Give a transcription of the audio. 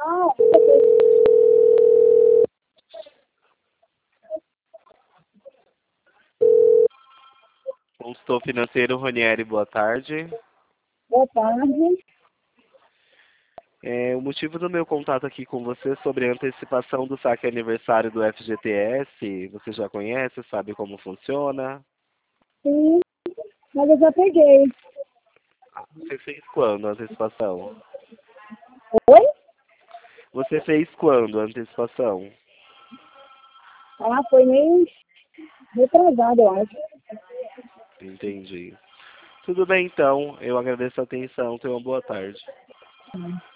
Ah, Consultor financeiro, Ronieri, boa tarde. boa tarde. O motivo do meu contato aqui com você é sobre a antecipação do saque aniversário do FGTS. Você já conhece, sabe como funciona? Sim, mas eu já peguei. Você fez quando a antecipação? Oi? Você fez quando a antecipação? Ah, foi meio retrasado, eu acho. Entendi. Tudo bem, então. Eu agradeço a atenção. Tenha uma boa tarde.